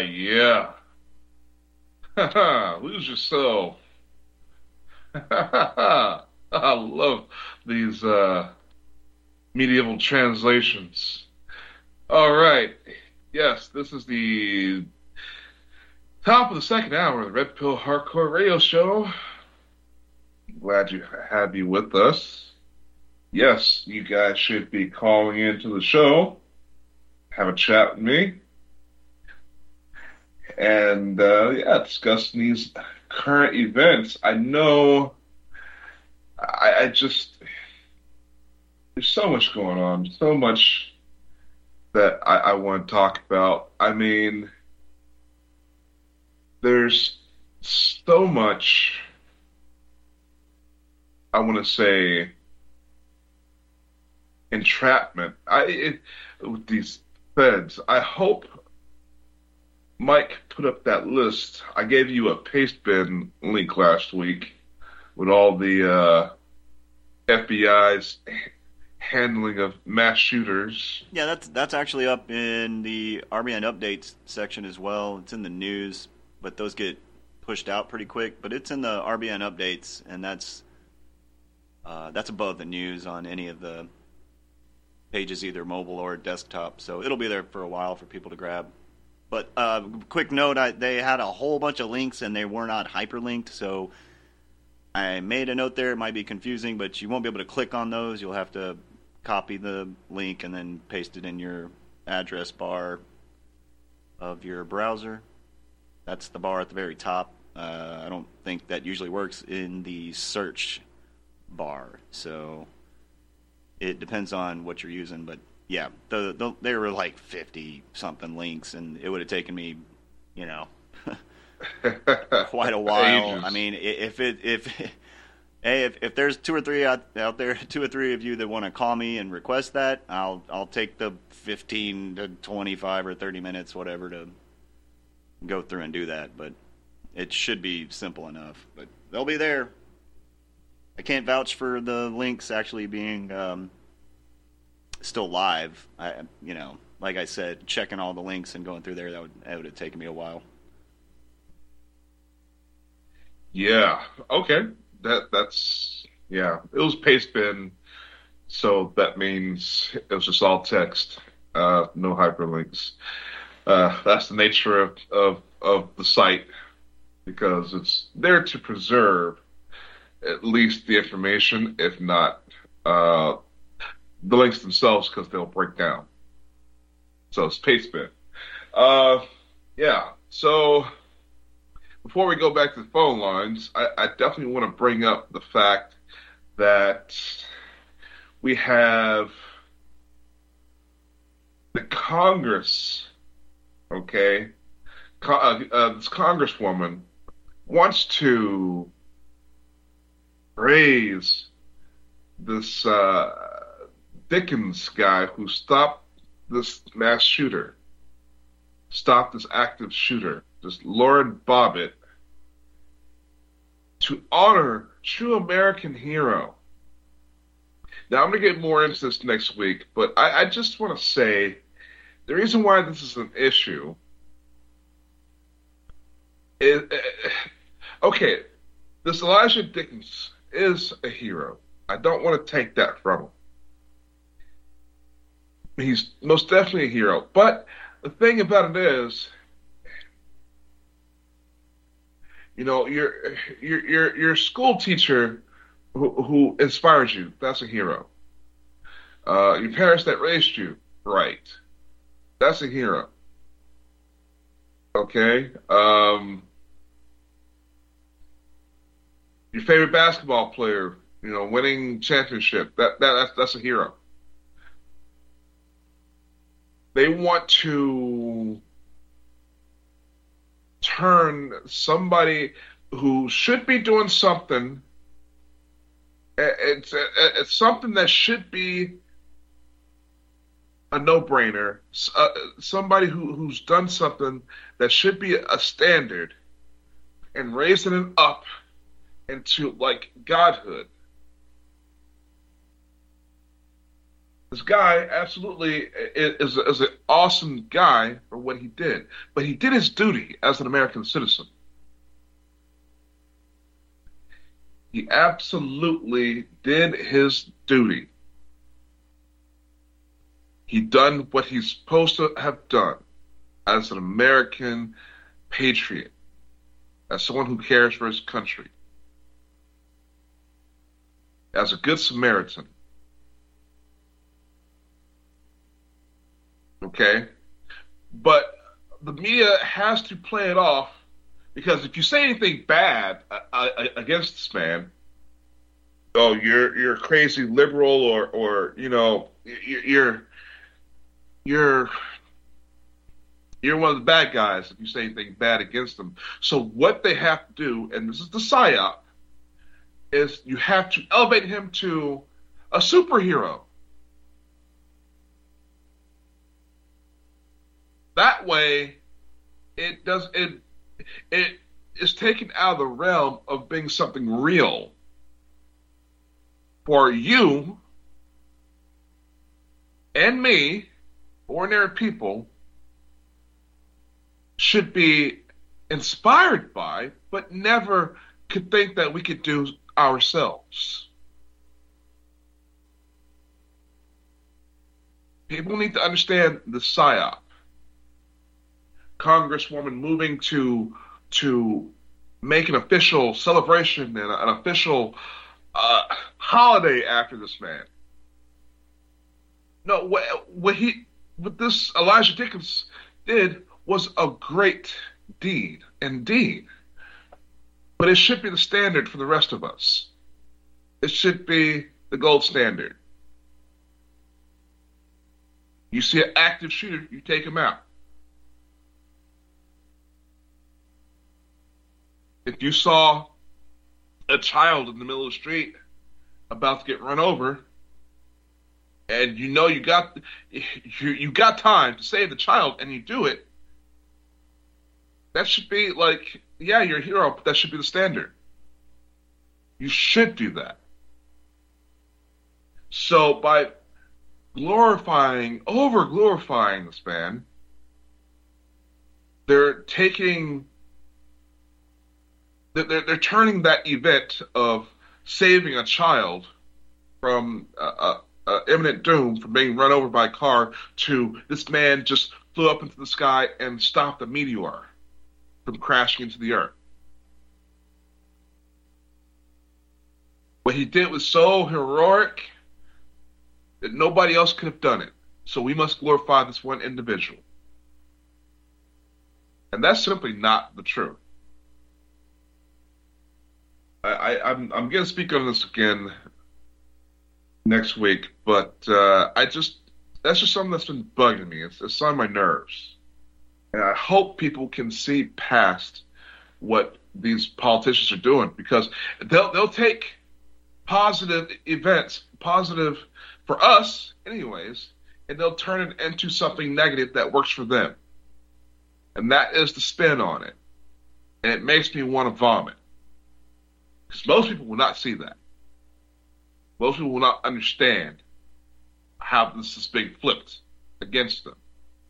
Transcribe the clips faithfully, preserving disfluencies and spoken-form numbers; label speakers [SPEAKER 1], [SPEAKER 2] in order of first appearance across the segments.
[SPEAKER 1] yeah. Lose yourself. I love these uh, medieval translations. All right. Yes, this is the top of the second hour of the Red Pill Hardcore Radio Show. Glad you have you with us. Yes, you guys should be calling into the show, have a chat with me, and uh, yeah, discuss these current events. I know I, I just there's so much going on, so much that I, I want to talk about. I mean, there's so much I want to say entrapment. I it, with these feds. I hope Mike put up that list. I gave you a paste bin link last week with all the uh, F B I's handling of mass shooters.
[SPEAKER 2] Yeah, that's that's actually up in the R B N updates section as well. It's in the news, but those get pushed out pretty quick. But it's in the R B N updates, and that's uh, that's above the news on any of the pages, either mobile or desktop. So it'll be there for a while for people to grab. But uh, quick note, I, they had a whole bunch of links, and they were not hyperlinked, so I made a note there. It might be confusing, but you won't be able to click on those. You'll have to copy the link and then paste it in your address bar of your browser. That's the bar at the very top. Uh, I don't think that usually works in the search bar, so it depends on what you're using. But yeah, the, the there were like fifty something links, and it would have taken me, you know, quite a while.
[SPEAKER 1] Ages.
[SPEAKER 2] I mean, if it if hey, if, if there's two or three out, out there, two or three of you that want to call me and request that, I'll I'll take the fifteen to twenty-five or thirty minutes, whatever, to go through and do that. But it should be simple enough. But they'll be there. I can't vouch for the links actually being um, still live. I, you know, like I said, checking all the links and going through there, that would that would have taken me a while.
[SPEAKER 1] Yeah. Okay. That that's yeah. It was paste bin, so that means it was just all text, uh, no hyperlinks. Uh, that's the nature of, of of the site because it's there to preserve at least the information, if not uh, the links themselves, because they'll break down. So it's paste bin. Uh, yeah. So before we go back to the phone lines, I, I definitely want to bring up the fact that we have the Congress, okay? Co- uh, uh, this Congresswoman wants to raise this uh, Dickens guy who stopped this mass shooter, stopped this active shooter, this Lauren Bobbitt, to honor true American hero. Now, I'm going to get more into this next week, but I, I just want to say the reason why this is an issue is, uh, okay, this Elijah Dickens is a hero. I don't want to take that from him. He's most definitely a hero. But the thing about it is, you know, your your your your school teacher who, who inspires you, that's a hero. Uh, your parents that raised you, right? That's a hero. Okay. Um, your favorite basketball player, you know, winning championship, that, that that's that's a hero. They want to turn somebody who should be doing something. It's it's something that should be a no-brainer. Uh, somebody who who's done something that should be a standard, and raising it up into like godhood. This guy absolutely is, is an awesome guy for what he did, but he did his duty as an American citizen. He absolutely did his duty. He done what he's supposed to have done as an American patriot, as someone who cares for his country, as a good Samaritan. Okay? But the media has to play it off, because if you say anything bad uh, uh, against this man, oh, you're you're a crazy liberal, or or you know, you're you're you're one of the bad guys if you say anything bad against them. So what they have to do, and this is the psyop, is you have to elevate him to a superhero. That way, it does it it is taken out of the realm of being something real. For you and me, ordinary people, should be inspired by, but never could think that we could do ourselves. People need to understand the psyop. Congresswoman moving to to make an official celebration and an official uh, holiday after this man. No, what, what he what this Elijah Dickens did was a great deed indeed, but it should be the standard for the rest of us. It should be the gold standard. You see an active shooter, you take him out. If you saw a child in the middle of the street about to get run over, and you know you got you, you got time to save the child, and you do it, that should be like, yeah, you're a hero, but that should be the standard. You should do that. So by glorifying, over glorifying this man, they're taking They're, they're turning that event of saving a child from uh, uh, imminent doom, from being run over by a car, to this man just flew up into the sky and stopped a meteor from crashing into the earth. What he did was so heroic that nobody else could have done it. So we must glorify this one individual. And that's simply not the truth. I, I'm I'm going to speak on this again next week, but uh, I just that's just something that's been bugging me. It's, it's on my nerves, and I hope people can see past what these politicians are doing, because they'll they'll take positive events, positive for us, anyways, and they'll turn it into something negative that works for them, and that is the spin on it, and it makes me want to vomit. Because most people will not see that. Most people will not understand how this is being flipped against them.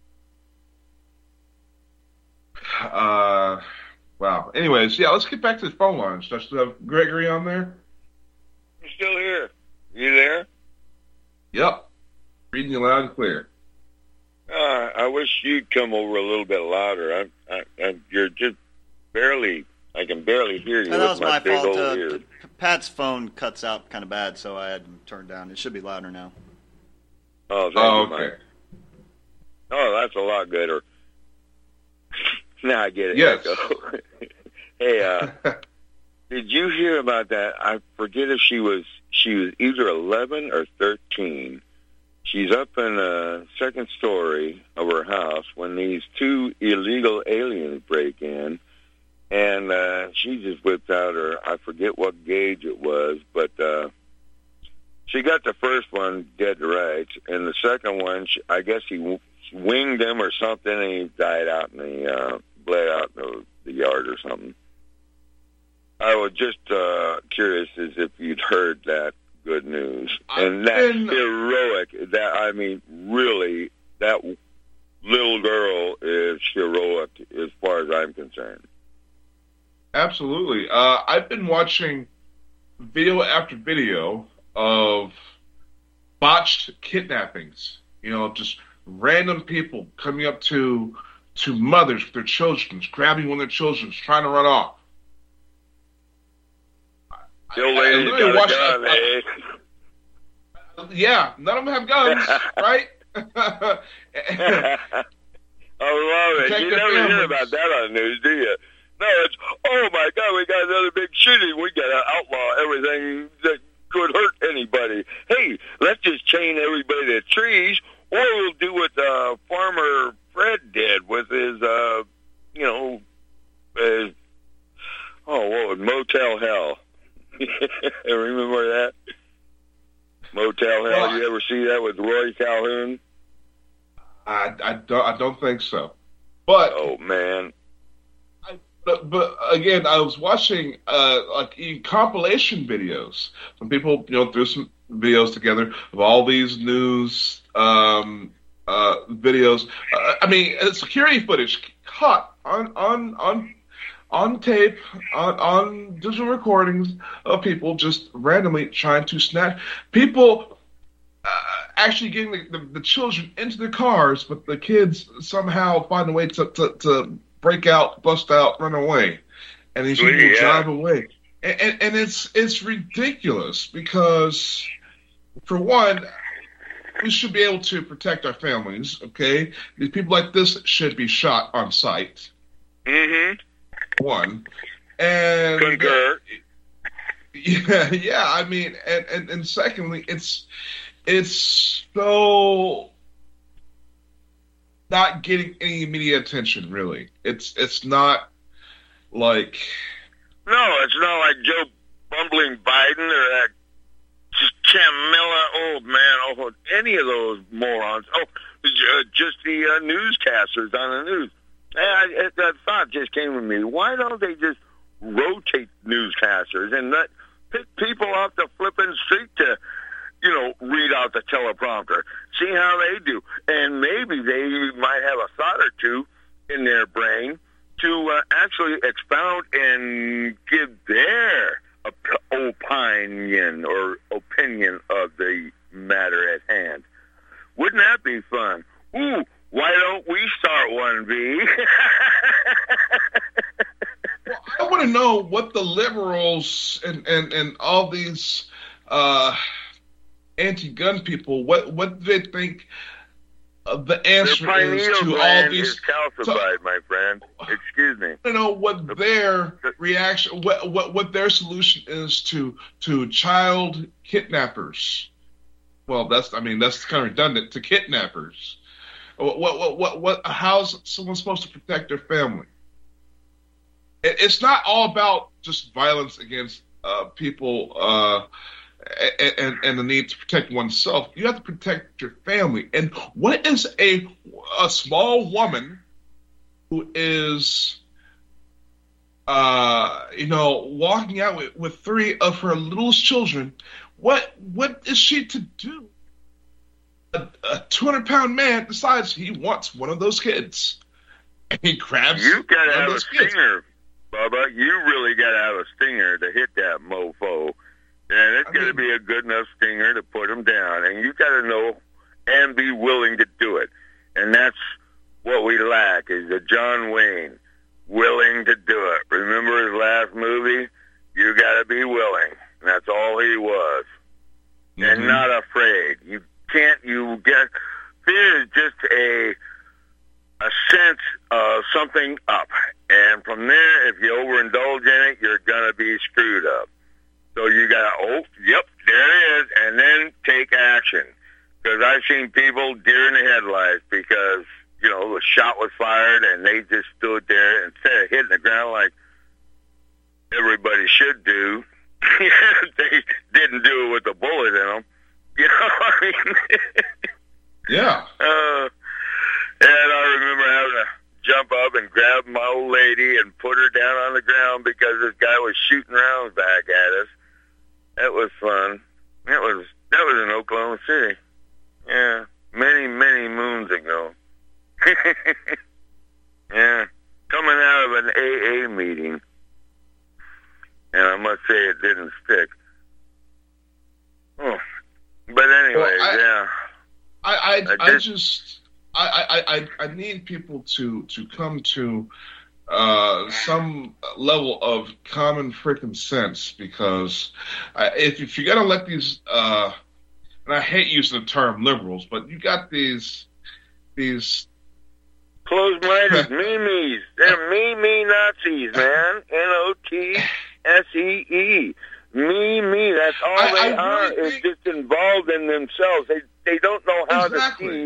[SPEAKER 1] Uh, wow. Anyways, yeah, let's get back to the phone lines. Do I still have Gregory on there?
[SPEAKER 3] I'm still here. You there?
[SPEAKER 1] Yep. Reading you loud and clear.
[SPEAKER 3] Uh, I wish you'd come over a little bit louder. I, I, I, you're just barely... I can barely hear you.
[SPEAKER 2] Oh, that was
[SPEAKER 3] with my,
[SPEAKER 2] my
[SPEAKER 3] big
[SPEAKER 2] fault.
[SPEAKER 3] old
[SPEAKER 2] Uh,
[SPEAKER 3] ears.
[SPEAKER 2] Pat's phone cuts out kind of bad, so I had him turned down. It should be louder now.
[SPEAKER 3] Oh, thank
[SPEAKER 1] Oh,
[SPEAKER 3] you,
[SPEAKER 1] okay.
[SPEAKER 3] Mike. Oh, that's a lot better. Now I get it.
[SPEAKER 1] Yes.
[SPEAKER 3] Echo. Hey, uh, did you hear about that? I forget if she was she was either eleven or thirteen. She's up in the second story of her house when these two illegal aliens break in. And uh, she just whipped out her, I forget what gauge it was, but uh, she got the first one dead right. And the second one, she, I guess he w- winged him or something, and he died out in the, uh, bled out in the, the yard or something. I was just uh, curious as if you'd heard that good news.
[SPEAKER 1] I've
[SPEAKER 3] And that's
[SPEAKER 1] been-
[SPEAKER 3] heroic. That I mean, really, that little girl is heroic as far as I'm concerned.
[SPEAKER 1] Absolutely. Uh, I've been watching video after video of botched kidnappings. You know, just random people coming up to to mothers with their children, grabbing one of their children, trying to run off.
[SPEAKER 3] The old
[SPEAKER 1] I- I
[SPEAKER 3] lady's
[SPEAKER 1] literally
[SPEAKER 3] got a
[SPEAKER 1] watched-
[SPEAKER 3] gun,
[SPEAKER 1] I-
[SPEAKER 3] eh?
[SPEAKER 1] Yeah, none of them have guns, right?
[SPEAKER 3] I love it.
[SPEAKER 1] Protect
[SPEAKER 3] You
[SPEAKER 1] their
[SPEAKER 3] never hear
[SPEAKER 1] families.
[SPEAKER 3] about that on the news, do you? No, it's, oh my God, we got another big shooting. We got to outlaw everything that could hurt anybody. Hey, let's just chain everybody to trees, or we'll do what uh, Farmer Fred did with his, uh, you know, his, oh, what was Motel Hell? Remember that? Motel Hell,
[SPEAKER 1] Well,
[SPEAKER 3] you ever see that with Roy Calhoun?
[SPEAKER 1] I, I don't I don't think so. But
[SPEAKER 3] Oh, man.
[SPEAKER 1] But, but again, I was watching uh, like even compilation videos. Some people, you know, threw some videos together of all these news um, uh, videos. Uh, I mean, uh, security footage caught on on on on tape, on on digital recordings of people just randomly trying to snatch people. Uh, actually getting the, the, the children into the cars, but the kids somehow find a way to, to, to break out, bust out, run away, and these people
[SPEAKER 3] Yeah.
[SPEAKER 1] drive away. And, and, and it's it's ridiculous because, for one, we should be able to protect our families. Okay, these people like this should be shot on sight.
[SPEAKER 3] Mm-hmm.
[SPEAKER 1] One, and
[SPEAKER 3] Concur.
[SPEAKER 1] yeah, yeah. I mean, and, and, and secondly, it's it's so not getting any media attention. Really, it's it's not like
[SPEAKER 3] No, it's not like Joe bumbling Biden or that Camilla, oh man, oh, any of those morons. Oh, uh, just the uh, newscasters on the news. I, I, that thought just came to me. Why don't they just rotate newscasters and let pick people off the flipping street to, you know, read out the teleprompter, see how they do, and maybe they might have a thought or two in their brain to uh, actually expound and give their op- opinion or opinion of the matter at hand. Wouldn't that be fun? Ooh, why don't we start one, V?
[SPEAKER 1] Well, I want to know what the liberals and, and, and all these uh, anti-gun people, what what do they think uh, the answer
[SPEAKER 3] Their
[SPEAKER 1] is
[SPEAKER 3] pineal
[SPEAKER 1] to all
[SPEAKER 3] gland
[SPEAKER 1] these?
[SPEAKER 3] is calcified, my friend. Excuse me.
[SPEAKER 1] I don't know what their reaction, what what what their solution is to to child kidnappers. Well, that's I mean that's kind of redundant to kidnappers. What what what what? How's someone supposed to protect their family? It, it's not all about just violence against uh, people uh, and, and and the need to protect oneself. You have to protect your family. And what is a a small woman who is, uh, you know, walking out with, with three of her littlest children? What what is she to do? A, a two hundred pound man decides he wants one of those kids, and he grabs
[SPEAKER 3] You gotta
[SPEAKER 1] one
[SPEAKER 3] have
[SPEAKER 1] of
[SPEAKER 3] a
[SPEAKER 1] those kids.
[SPEAKER 3] stinger, Bubba. You really gotta have a stinger to hit that mofo. And it's
[SPEAKER 1] I
[SPEAKER 3] gotta
[SPEAKER 1] mean-
[SPEAKER 3] be a good enough stinger to put him down. And you gotta know and be willing to do it. And that's what we lack is a John Wayne willing to do it. Remember his last movie? You gotta be willing. And that's all he was. And
[SPEAKER 1] Mhm.
[SPEAKER 3] not afraid. You can't, you get, fear is just a, a sense of something up. And from there, if you overindulge in it, you're going to be screwed up. So you got to, oh, yep, there it is, and then take action. Because I've seen people deer in the headlights because, you know, the shot was fired and they just stood there instead of hitting the ground like everybody should do. They didn't do it with a bullet in them. You know what I mean?
[SPEAKER 1] Yeah.
[SPEAKER 3] Uh, and I remember having to jump up and grab my old lady and put her down on the ground because this guy was shooting rounds back at us. That was fun. That was that was in Oklahoma City. Yeah, many many moons ago. Yeah, coming out of an A A meeting, and I must say it didn't stick. Oh, but anyway,
[SPEAKER 1] well, I,
[SPEAKER 3] yeah.
[SPEAKER 1] I I, I,
[SPEAKER 3] I
[SPEAKER 1] I just I, I, I, I need people to to come to uh, some level of common freaking sense, because uh, if if you're gonna let these uh, and I hate using the term liberals, but you got these these
[SPEAKER 3] closed-minded memes. They're me-me Nazis, man. N O T S E E. Me, me. That's all
[SPEAKER 1] I,
[SPEAKER 3] they
[SPEAKER 1] I
[SPEAKER 3] are.
[SPEAKER 1] really
[SPEAKER 3] Is
[SPEAKER 1] think...
[SPEAKER 3] just involved in themselves. They they don't know how
[SPEAKER 1] exactly.
[SPEAKER 3] to see.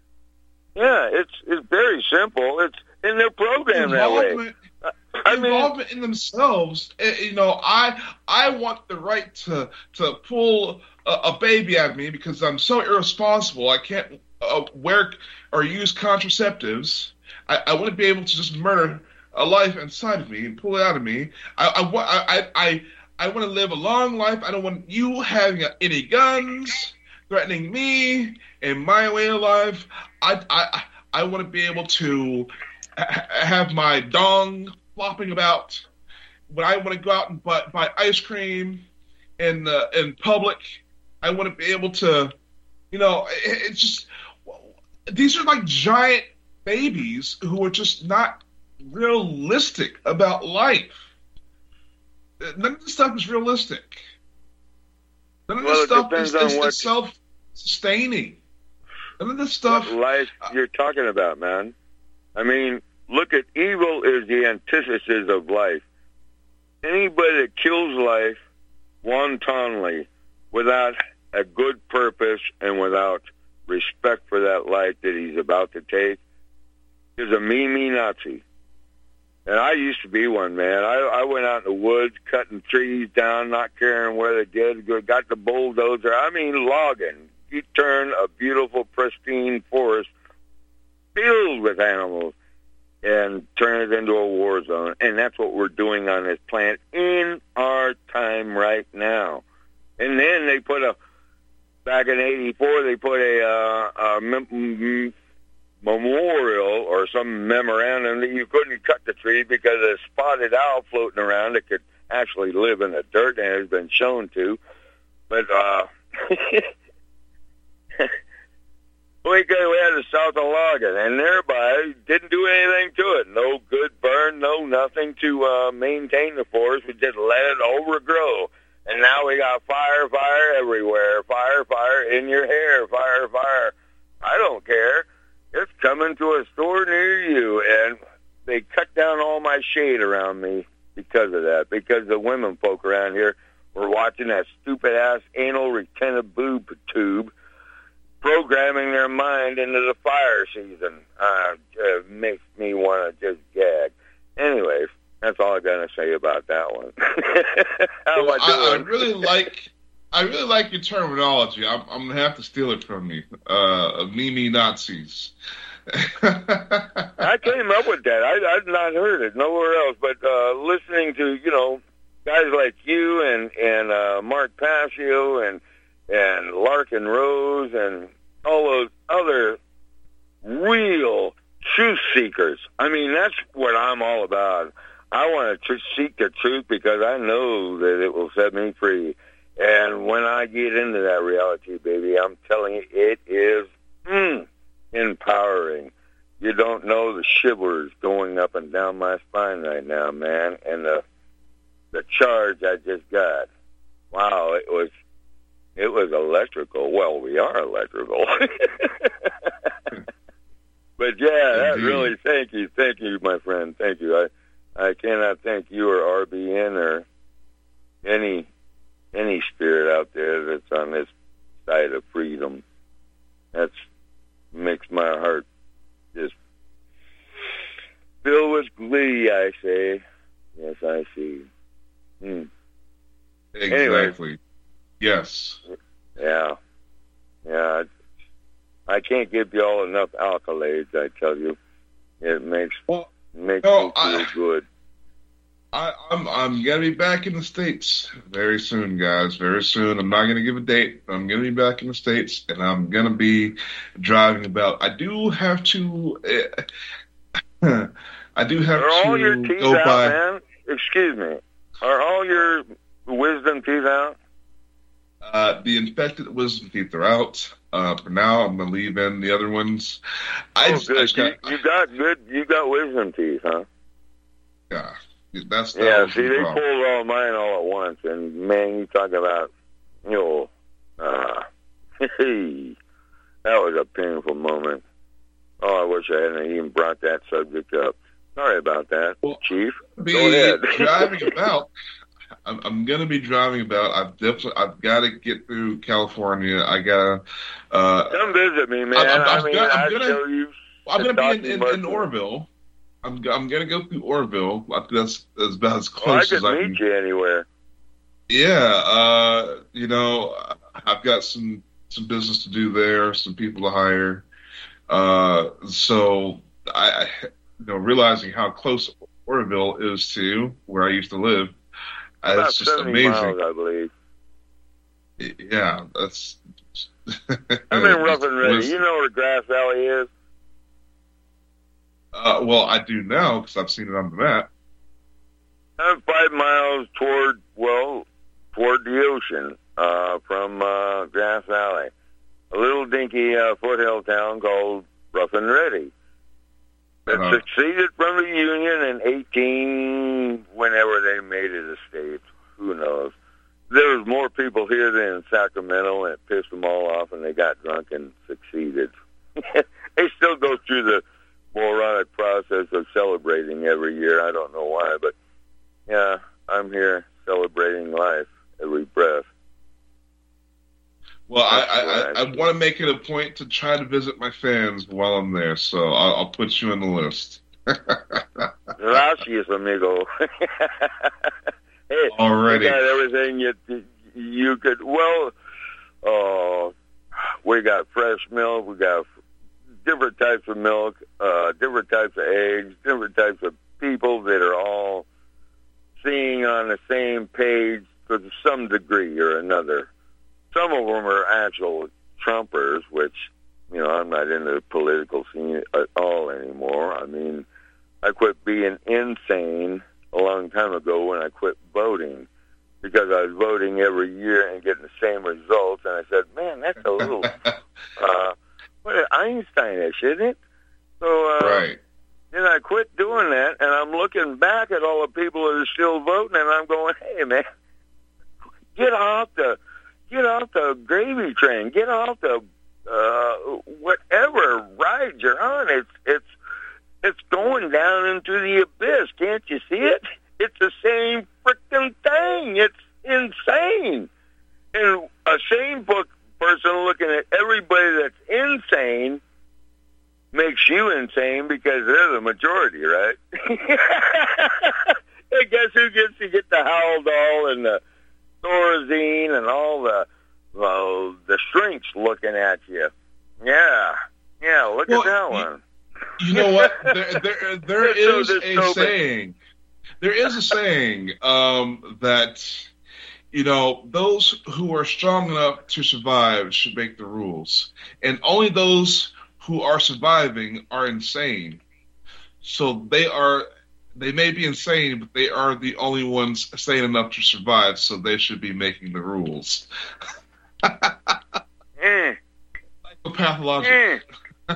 [SPEAKER 3] Yeah, it's it's very simple. It's in their program that way. I mean,
[SPEAKER 1] involvement in themselves. You know, I I want the right to to pull a, a baby out of me because I'm so irresponsible. I can't uh, wear or use contraceptives. I, I want to be able to just murder a life inside of me and pull it out of me. I I want I I I want to live a long life. I don't want you having any guns threatening me and my way of life. I I I want to be able to ha- have my dong flopping about when I want to go out and buy, buy ice cream in uh, in public. I want to be able to, you know, it, it's just these are like giant babies who are just not realistic about life. None of this stuff is realistic. None of
[SPEAKER 3] well,
[SPEAKER 1] this stuff is, is,
[SPEAKER 3] what,
[SPEAKER 1] is self-sustaining. None of this stuff.
[SPEAKER 3] What life you're talking about, man. I mean, look at evil is the antithesis of life. Anybody that kills life wantonly without a good purpose and without respect for that life that he's about to take is a me-me Nazi. And I used to be one, man. I, I went out in the woods, cutting trees down, not caring where they did. Got the bulldozer. I mean, logging. You turn a beautiful, pristine forest filled with animals and turn it into a war zone. And that's what we're doing on this planet in our time right now. And then they put a, back in eighty-four, they put a, uh, a mem- m- memorial or some memorandum that you couldn't cut the tree because a spotted owl floating around that could actually live in the dirt, and it has been shown to. But, uh, we, we had the south of logging, and thereby didn't do anything to it. No good burn, no nothing to uh, maintain the forest. We just let it overgrow. And now we got fire, fire everywhere. Fire, fire in your hair. Fire, fire. I don't care. It's coming to a store near you. And they cut down all my shade around me because of that. Because the women folk around here were watching that stupid-ass anal retentive boob tube programming their mind into the fire season. Uh, it makes me want to just gag. Anyways, that's all I got to say about that one. How
[SPEAKER 1] well,
[SPEAKER 3] am I doing?
[SPEAKER 1] I, I really like, I really like your terminology. I'm, I'm gonna have to steal it from you. Uh, me Nazis.
[SPEAKER 3] I came up with that. I, I've not heard it nowhere else, but uh, listening to you know guys like you and and uh, Mark Passio and and Larkin Rose and all those other real truth seekers. I mean, that's what I'm all about. I want to tr- seek the truth because I know that it will set me free. And when I get into that reality, baby, I'm telling you, it is mm, empowering. You don't know the shivers going up and down my spine right now, man. And the the charge I just got. Wow, it was it was electrical. Well, we are electrical. But yeah, that really, thank you, thank you, my friend, thank you. I I cannot thank you or R B N or any any spirit out there that's on this side of freedom. That makes my heart just fill with glee, I say. Yes, I see. Hmm.
[SPEAKER 1] Exactly.
[SPEAKER 3] Anyway,
[SPEAKER 1] yes.
[SPEAKER 3] Yeah. Yeah. I can't give you all enough accolades, I tell you. It makes
[SPEAKER 1] well,
[SPEAKER 3] makes
[SPEAKER 1] no,
[SPEAKER 3] me feel
[SPEAKER 1] I,
[SPEAKER 3] good.
[SPEAKER 1] I, I'm I'm gonna be back in the States very soon, guys. Very soon. I'm not gonna give a date. I'm gonna be back in the States, and I'm gonna be driving about. I do have to. Uh, I do have
[SPEAKER 3] Are all your
[SPEAKER 1] to
[SPEAKER 3] teeth
[SPEAKER 1] go
[SPEAKER 3] out,
[SPEAKER 1] by.
[SPEAKER 3] man? Excuse me. Are all your wisdom teeth out?
[SPEAKER 1] Uh, the infected wisdom teeth are out. Uh, for now, I'm gonna leave in the other ones. I
[SPEAKER 3] Oh,
[SPEAKER 1] just, I
[SPEAKER 3] good.
[SPEAKER 1] just
[SPEAKER 3] You,
[SPEAKER 1] got,
[SPEAKER 3] you got good. You got wisdom teeth, huh?
[SPEAKER 1] yeah, that's that
[SPEAKER 3] Yeah.
[SPEAKER 1] was
[SPEAKER 3] See,
[SPEAKER 1] the
[SPEAKER 3] they
[SPEAKER 1] problem.
[SPEAKER 3] pulled all mine all at once, and man, you talk about, you know, uh, that was a painful moment. Oh, I wish I hadn't even brought that subject up. Sorry about that,
[SPEAKER 1] Well,
[SPEAKER 3] Chief.
[SPEAKER 1] Be
[SPEAKER 3] Go ahead.
[SPEAKER 1] driving about. I'm, I'm gonna be driving about. I've definitely. I've got to get through California. I gotta. Uh,
[SPEAKER 3] Come visit me, man.
[SPEAKER 1] I'm- I'm-
[SPEAKER 3] I
[SPEAKER 1] I'm
[SPEAKER 3] mean,
[SPEAKER 1] gonna- I'm
[SPEAKER 3] I'd
[SPEAKER 1] gonna-
[SPEAKER 3] show you.
[SPEAKER 1] I'm gonna be in, in, in
[SPEAKER 3] Kentucky
[SPEAKER 1] Oroville. I'm go- I'm gonna go through Oroville. I think that's, that's about as
[SPEAKER 3] Well, I
[SPEAKER 1] close
[SPEAKER 3] could
[SPEAKER 1] as I
[SPEAKER 3] meet
[SPEAKER 1] can.
[SPEAKER 3] you anywhere.
[SPEAKER 1] Yeah. Uh, you know, I've got some some business to do there. Some people to hire. Uh, so I, I, you know, realizing how close Oroville is to where I used to live, uh,
[SPEAKER 3] About
[SPEAKER 1] it's just
[SPEAKER 3] seventy
[SPEAKER 1] amazing.
[SPEAKER 3] miles, I believe.
[SPEAKER 1] Yeah, that's.
[SPEAKER 3] I'm in Rough and Ready.
[SPEAKER 1] was-
[SPEAKER 3] You know where Grass Valley is?
[SPEAKER 1] Uh, well, I do now because I've seen it on the map.
[SPEAKER 3] I'm five miles toward, well, toward the ocean uh, from uh, Grass Valley. A little dinky uh, foothill town called Rough and Ready. It
[SPEAKER 1] Uh-huh.
[SPEAKER 3] succeeded from the Union in eighteen, whenever they made it a state. Who knows? There was more people here than in Sacramento, and it pissed them all off, and they got drunk and succeeded. They still go through the moronic process of celebrating every year. I don't know why, but yeah, I'm here celebrating life, every breath.
[SPEAKER 1] Well, I,
[SPEAKER 3] That's
[SPEAKER 1] I, I, I
[SPEAKER 3] right.
[SPEAKER 1] want to make it a point to try to visit my fans while I'm there, so I'll, I'll put you on the list.
[SPEAKER 3] Gracias, amigo. Hey,
[SPEAKER 1] Alrighty.
[SPEAKER 3] we got everything you you could. Well, uh, we got fresh milk. We got different types of milk, uh, different types of eggs, different types of people that are all seeing on the same page to some degree or another. Some of them are actual Trumpers, which, you know, I'm not in the political scene at all anymore. I mean, I quit being insane a long time ago when I quit voting, because I was voting every year and getting the same results, and I said, man, that's a little uh, what Einstein-ish, isn't it? So uh,
[SPEAKER 1] Right.
[SPEAKER 3] then I quit doing that, and I'm looking back at all the people that are still voting, and I'm going, hey, man, get off the get off the gravy train, get off the uh, whatever ride you're on. It's it's it's going down into the abyss. Can't you see it? It's the same freaking thing. It's insane. And a sane book person looking at everybody that's insane makes you insane because they're the majority, right? And guess who gets to get the Haldol and the Thorazine and all the well, the shrinks looking at you? Yeah, yeah. Look
[SPEAKER 1] Well,
[SPEAKER 3] at that
[SPEAKER 1] you-
[SPEAKER 3] one.
[SPEAKER 1] You know what? There, there, there
[SPEAKER 3] It's so
[SPEAKER 1] is a
[SPEAKER 3] dystopic.
[SPEAKER 1] saying. There is a saying um, that, you know, those who are strong enough to survive should make the rules, and only those who are surviving are insane. So they are. They may be insane, but they are the only ones sane enough to survive. So they should be making the rules.
[SPEAKER 3] Eh,
[SPEAKER 1] Pathological.
[SPEAKER 3] eh.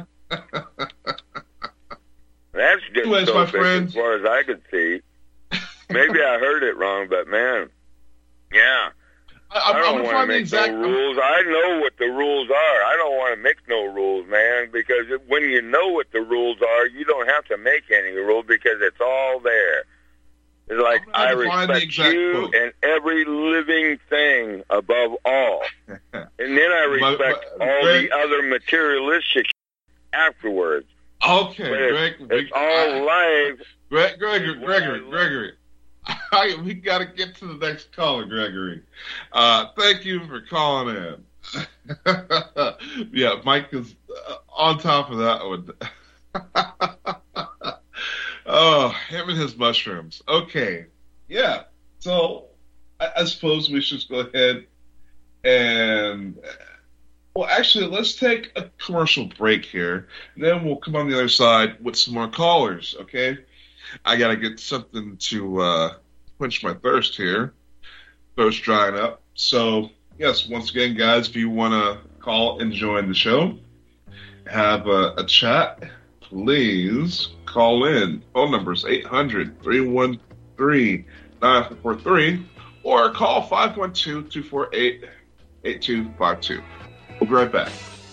[SPEAKER 3] That's
[SPEAKER 1] Anyways, my
[SPEAKER 3] dystopic
[SPEAKER 1] friend.
[SPEAKER 3] as far as I could see. Maybe I heard it wrong, but man, yeah.
[SPEAKER 1] I,
[SPEAKER 3] I
[SPEAKER 1] I'm, I'm
[SPEAKER 3] don't
[SPEAKER 1] gonna
[SPEAKER 3] want to
[SPEAKER 1] find the
[SPEAKER 3] make
[SPEAKER 1] exact.
[SPEAKER 3] no rules. I know what the rules are. I don't want to make no rules, man, because when you know what the rules are, you don't have to make any rules because it's all there. It's like,
[SPEAKER 1] I'm
[SPEAKER 3] I
[SPEAKER 1] gonna find the
[SPEAKER 3] respect
[SPEAKER 1] exact
[SPEAKER 3] you
[SPEAKER 1] quote.
[SPEAKER 3] and every living thing above all. And then I
[SPEAKER 1] My-
[SPEAKER 3] respect
[SPEAKER 1] my-
[SPEAKER 3] all
[SPEAKER 1] Greg-
[SPEAKER 3] the other materialistic afterwards.
[SPEAKER 1] Okay,
[SPEAKER 3] But
[SPEAKER 1] Greg.
[SPEAKER 3] it's,
[SPEAKER 1] we-
[SPEAKER 3] it's all
[SPEAKER 1] I-
[SPEAKER 3] live.
[SPEAKER 1] Greg, Gregory,
[SPEAKER 3] What I
[SPEAKER 1] Gregory,
[SPEAKER 3] love.
[SPEAKER 1] Gregory. I, we got to get to the next caller, Gregory. Uh, thank you for calling in. Yeah, Mike is uh, on top of that one. Oh, him and his mushrooms. Okay, yeah. So I, I suppose we should go ahead and, well, actually, let's take a commercial break here. And then we'll come on the other side with some more callers, okay? I got to get something to uh, quench my thirst here. Thirst drying up. So, yes, once again, guys, if you want to call and join the show, have a, a chat, please call in. Phone number is eight hundred, three one three, nine four four three or call five one two, two four eight, eight two five two. We'll be right back.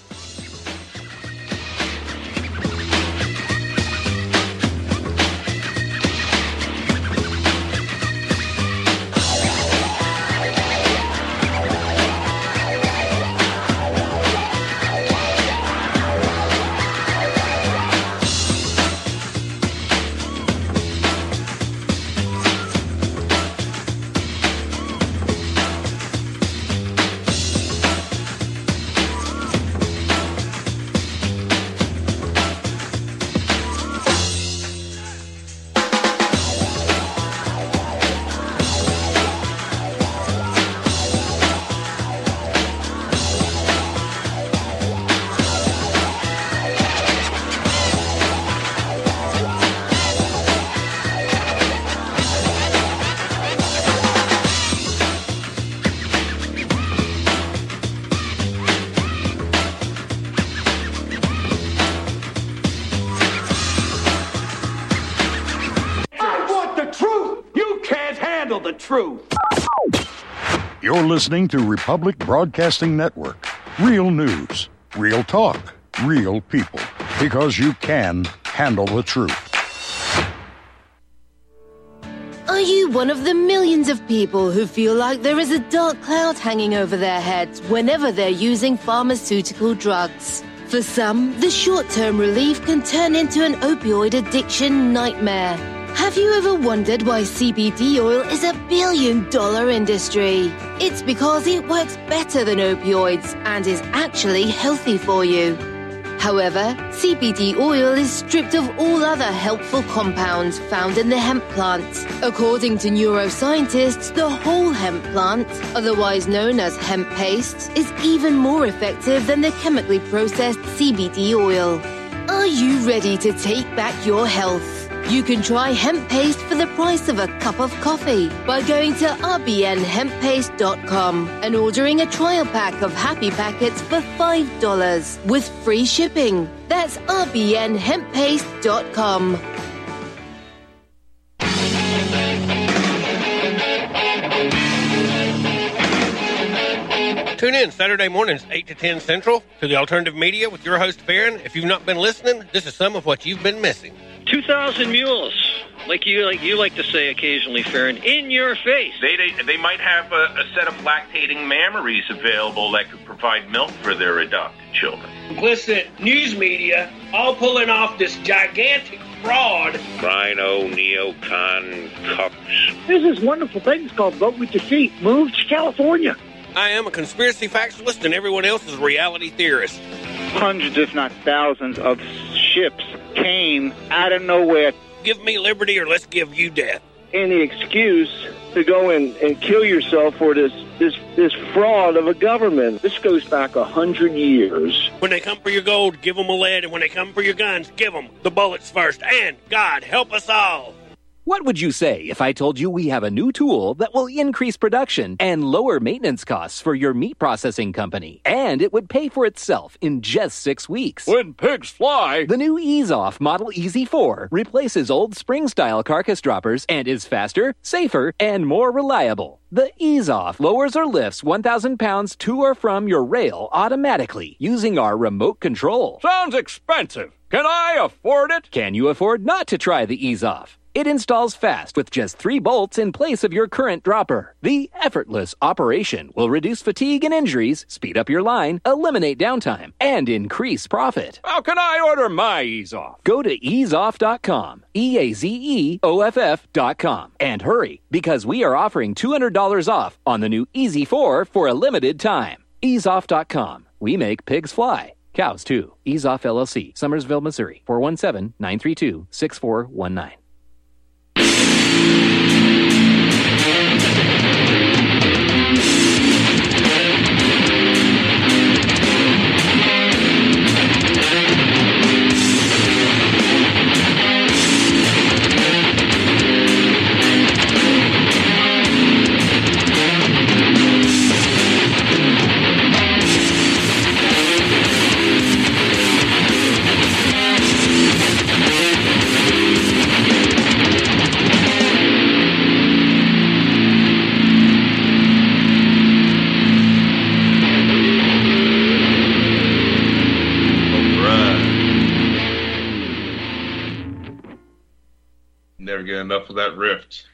[SPEAKER 4] You're listening to Republic Broadcasting Network. Real news, real talk, real people. Because you can handle the truth.
[SPEAKER 5] Are you one of the millions of people who feel like there is a dark cloud hanging over their heads whenever they're using pharmaceutical drugs? For some, the short-term relief can turn into an opioid addiction nightmare. Have you ever wondered why C B D oil is a billion-dollar industry? It's because it works better than opioids and is actually healthy for you. However, C B D oil is stripped of all other helpful compounds found in the hemp plant. According to neuroscientists, the whole hemp plant, otherwise known as hemp paste, is even more effective than the chemically processed C B D oil. Are you ready to take back your health? You can try hemp paste for the price of a cup of coffee by going to r b n hemp paste dot com and ordering a trial pack of Happy Packets for five dollars with free shipping. That's r b n hemp paste dot com.
[SPEAKER 6] Tune in Saturday mornings, eight to ten Central, to the Alternative Media with your host, Farron. If you've not been listening, this is some of what you've been missing.
[SPEAKER 7] two thousand mules, like you like you like to say occasionally, Farron, in your face.
[SPEAKER 8] They they, they might have a, a set of lactating mammaries available that could provide milk for their adopted children.
[SPEAKER 9] Complicit news media all pulling off this gigantic fraud.
[SPEAKER 3] Rhino, neocon, cucks.
[SPEAKER 10] There's this wonderful thing called Vote with Your Feet. Move to California.
[SPEAKER 6] I am a conspiracy factualist and everyone else is a reality theorist.
[SPEAKER 11] Hundreds, if not thousands, of ships came out of nowhere.
[SPEAKER 6] Give me liberty or let's give you death.
[SPEAKER 10] Any excuse to go and, and kill yourself for this, this this fraud of a government. This goes back a hundred years.
[SPEAKER 6] When they come for your gold, give them a lead, and when they come for your guns, give them the bullets first. And God help us all.
[SPEAKER 12] What would you say if I told you we have a new tool that will increase production and lower maintenance costs for your meat processing company? And it would pay for itself in just six weeks.
[SPEAKER 13] When pigs fly!
[SPEAKER 12] The new Ease Off Model E Z four replaces old spring-style carcass droppers and is faster, safer, and more reliable. The Ease Off lowers or lifts one thousand pounds to or from your rail automatically using our remote control.
[SPEAKER 13] Sounds expensive. Can I afford it?
[SPEAKER 12] Can you afford not to try the Ease Off? It installs fast with just three bolts in place of your current dropper. The effortless operation will reduce fatigue and injuries, speed up your line, eliminate downtime, and increase profit.
[SPEAKER 13] How can I order my Ease Off?
[SPEAKER 12] Go to ease off dot com, E A Z E O F F dot com, and hurry, because we are offering two hundred dollars off on the new E Z four for a limited time. ease off dot com. We make pigs fly. Cows, too. Ease Off L L C, Summersville, Missouri, four one seven, nine three two, six four one nine.
[SPEAKER 1] again. Enough of that rift.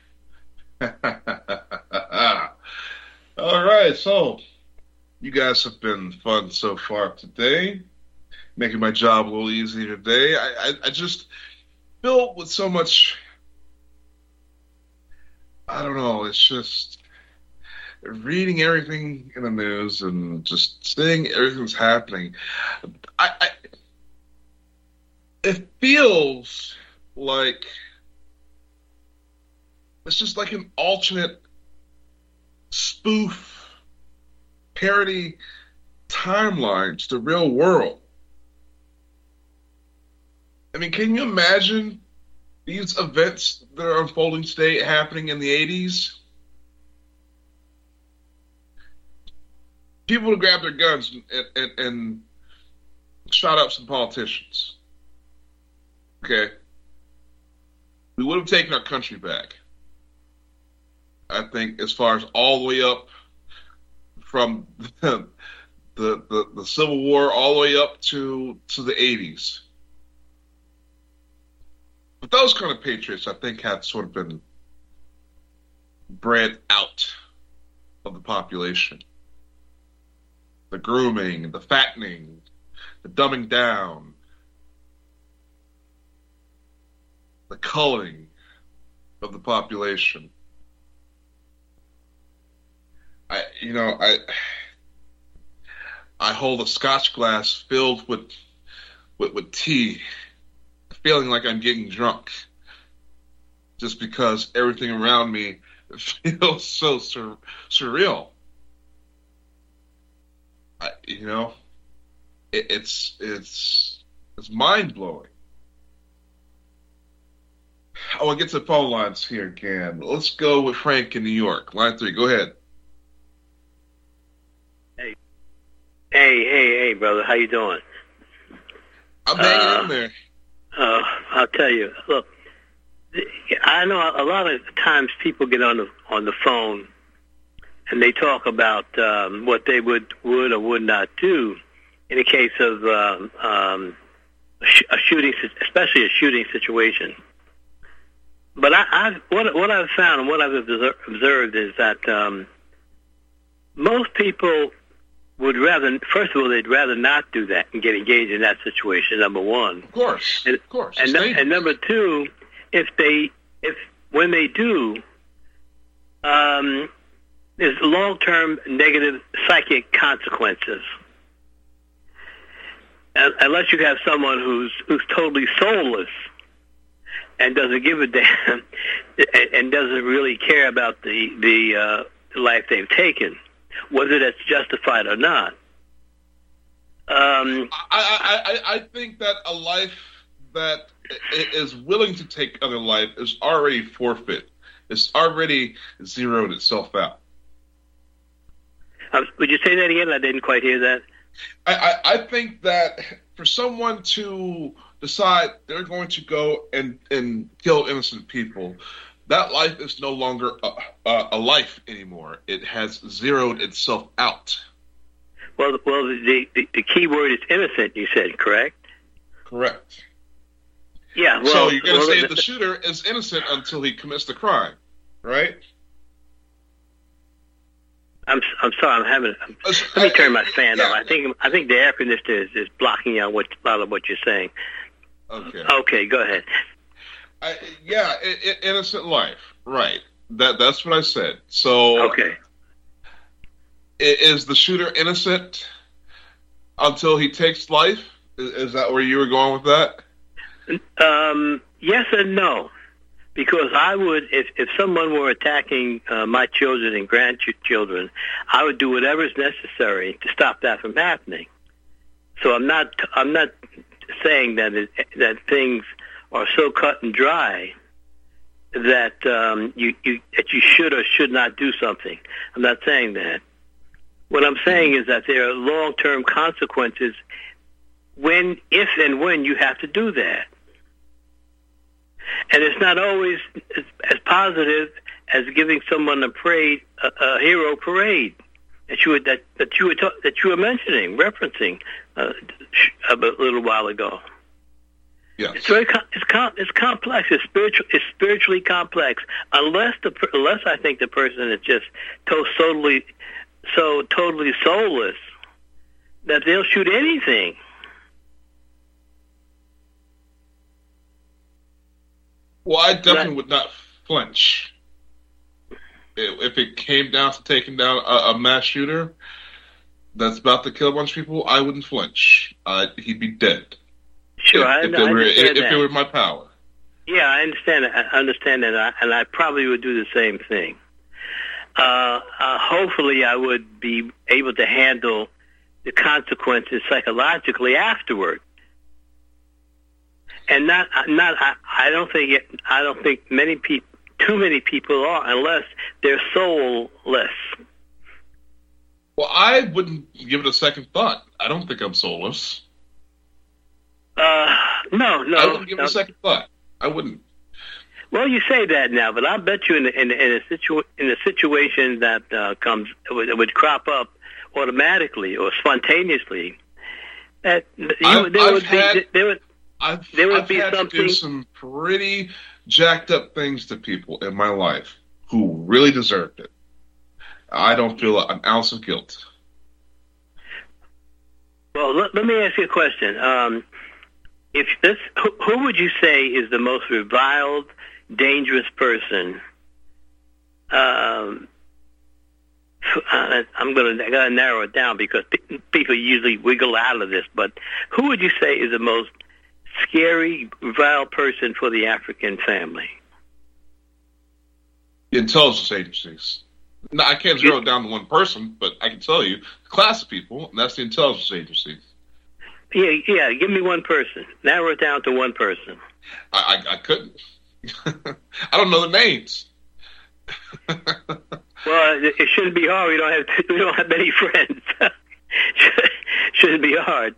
[SPEAKER 1] All right, so you guys have been fun so far today, making my job a little easier today. I, I, I just filled with so much. I don't know. It's just reading everything in the news and just seeing everything that's happening. I, I it feels like it's just like an alternate spoof parody timeline to the real world. I mean, can you imagine these events that are unfolding today happening in the eighties? People would grab their guns and, and, and shot up some politicians. Okay. We would have taken our country back. I think as far as all the way up from the, the, the, the Civil War all the way up to, to the eighties. But those kind of patriots, I think, had sort of been bred out of the population. The grooming, the fattening, the dumbing down, the culling of the population. I, you know, I, I hold a Scotch glass filled with, with, with tea, feeling like I'm getting drunk, just because everything around me feels so sur- surreal. I, you know, it, it's it's it's mind blowing. I want to get to the phone lines here again. Let's go with Frank in New York. Line three, go ahead.
[SPEAKER 14] Hey, hey, hey, hey, brother, how you doing?
[SPEAKER 1] I'm hanging
[SPEAKER 14] uh,
[SPEAKER 1] in there.
[SPEAKER 14] Uh, I'll tell you. Look, I know a lot of times people get on the on the phone and they talk about um, what they would would or would not do in the case of um, um, a, sh- a shooting, especially a shooting situation. But I, I've, what what I've found and what I've observed is that um, most people would rather, first of all, they'd rather not do that and get engaged in that situation. Number one,
[SPEAKER 1] of course,
[SPEAKER 14] and,
[SPEAKER 1] of course,
[SPEAKER 14] and, no, and number two, if they, if when they do, um, there's long-term negative psychic consequences. And, unless you have someone who's who's totally soulless and doesn't give a damn and, and doesn't really care about the the uh, life they've taken, whether that's justified or not. Um,
[SPEAKER 1] I, I, I, I think that a life that is willing to take other life is already forfeit. It's already zeroed itself out.
[SPEAKER 14] Um, would you say that again? I didn't quite hear that.
[SPEAKER 1] I, I, I think that for someone to decide they're going to go and, and kill innocent people, that life is no longer a, a, a life anymore. It has zeroed itself out.
[SPEAKER 14] Well, well, the, the the key word is innocent. You said, correct?
[SPEAKER 1] Correct.
[SPEAKER 14] Yeah. Well,
[SPEAKER 1] so you're going to
[SPEAKER 14] well,
[SPEAKER 1] say
[SPEAKER 14] the,
[SPEAKER 1] the shooter is innocent until he commits the crime, right?
[SPEAKER 14] I'm I'm sorry. I'm having. I'm, let me turn my fan
[SPEAKER 1] yeah.
[SPEAKER 14] on. I think I think the air conditioner is, is blocking out what a lot of what you're saying.
[SPEAKER 1] Okay.
[SPEAKER 14] Okay. Go ahead.
[SPEAKER 1] I, yeah, it, it, innocent life, right? That that's what I said. So,
[SPEAKER 14] okay,
[SPEAKER 1] is the shooter innocent until he takes life? Is, is that where you were going with that?
[SPEAKER 14] Um, yes and no, because I would, if if someone were attacking uh, my children and grandchildren, I would do whatever is necessary to stop that from happening. So I'm not I'm not saying that it, that things are so cut and dry that um, you, you that you should or should not do something. I'm not saying that. What I'm saying is that there are long-term consequences when, if and when you have to do that. And it's not always as, as positive as giving someone a parade, a, a hero parade that you were, that, that you were ta- that you were mentioning, referencing uh, a little while ago.
[SPEAKER 1] Yes.
[SPEAKER 14] It's very com- it's com- it's complex. It's spiritual. It's spiritually complex. Unless the per- unless I think the person is just to- totally so totally soulless that they'll shoot anything.
[SPEAKER 1] Well, I definitely would not flinch if it came down to taking down a, a mass shooter that's about to kill a bunch of people. I wouldn't flinch. Uh, he'd be dead.
[SPEAKER 14] Sure,
[SPEAKER 1] if,
[SPEAKER 14] I,
[SPEAKER 1] if,
[SPEAKER 14] I
[SPEAKER 1] were,
[SPEAKER 14] understand
[SPEAKER 1] if,
[SPEAKER 14] that.
[SPEAKER 1] if it were my power.
[SPEAKER 14] Yeah, I understand. I understand that, and I, and I probably would do the same thing. Uh, uh, hopefully, I would be able to handle the consequences psychologically afterward, and not not. I, I don't think it, I don't think many people, too many people are, unless they're soulless.
[SPEAKER 1] Well, I wouldn't give it a second thought. I don't think I'm soulless.
[SPEAKER 14] Uh, no, no.
[SPEAKER 1] I wouldn't give
[SPEAKER 14] no.
[SPEAKER 1] it a second thought. I wouldn't.
[SPEAKER 14] Well, you say that now, but I'll bet you in a, in a, in a, situ- in a situation that uh, comes would, would crop up automatically or spontaneously, that you,
[SPEAKER 1] I've,
[SPEAKER 14] there
[SPEAKER 1] I've
[SPEAKER 14] would
[SPEAKER 1] had,
[SPEAKER 14] be there would
[SPEAKER 1] I've,
[SPEAKER 14] there would
[SPEAKER 1] I've
[SPEAKER 14] be
[SPEAKER 1] had
[SPEAKER 14] something.
[SPEAKER 1] to do some pretty jacked up things to people in my life who really deserved it. I don't feel an ounce of guilt.
[SPEAKER 14] Well, let, let me ask you a question. Um, if this, who, who would you say is the most reviled, dangerous person? Um, I'm going to gotta narrow it down because pe- people usually wiggle out of this. But who would you say is the most scary, reviled person for the African family?
[SPEAKER 1] The intelligence agencies. No, I can't zero it down to one person, but I can tell you a class of people, and that's the intelligence agencies.
[SPEAKER 14] Yeah, yeah. Give me one person. Narrow it down to one person.
[SPEAKER 1] I, I, I couldn't. I don't know the names.
[SPEAKER 14] Well, it, it shouldn't be hard. We don't have we don't have many friends. Shouldn't be hard.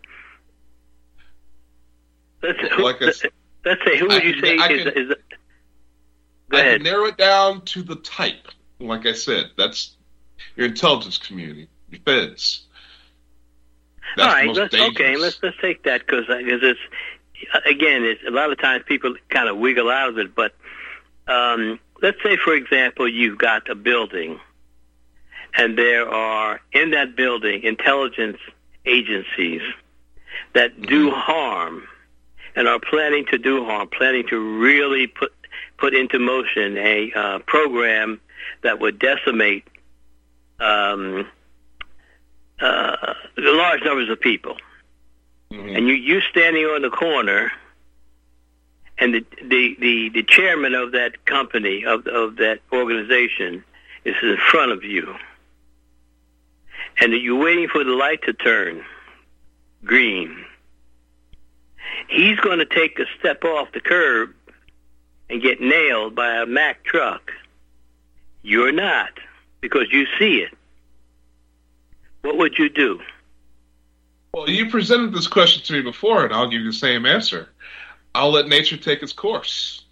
[SPEAKER 14] Let's
[SPEAKER 1] Like
[SPEAKER 14] who,
[SPEAKER 1] I said,
[SPEAKER 14] let's say who would you
[SPEAKER 1] I
[SPEAKER 14] say
[SPEAKER 1] can-
[SPEAKER 14] is,
[SPEAKER 1] I can-
[SPEAKER 14] is Go
[SPEAKER 1] I
[SPEAKER 14] ahead.
[SPEAKER 1] can narrow it down to the type. Like I said, that's your intelligence community, your feds. That's
[SPEAKER 14] All
[SPEAKER 1] the
[SPEAKER 14] right,
[SPEAKER 1] most
[SPEAKER 14] let's,
[SPEAKER 1] dangerous.
[SPEAKER 14] okay, let's let's take that because it's again, it's a lot of times people kind of wiggle out of it. But um, let's say, for example, you've got a building, and there are in that building intelligence agencies that do
[SPEAKER 1] Mm-hmm.
[SPEAKER 14] harm and are planning to do harm, planning to really put put into motion a uh, program that would decimate um, uh, large numbers of people.
[SPEAKER 1] Mm-hmm.
[SPEAKER 14] And you you standing on the corner, and the, the, the, the chairman of that company, of of that organization, is in front of you. And you're waiting for the light to turn green. He's going to take a step off the curb and get nailed by a Mack truck. You're not, because you see it. What would you do?
[SPEAKER 1] Well, you presented this question to me before, and I'll give you the same answer. I'll let nature take its course.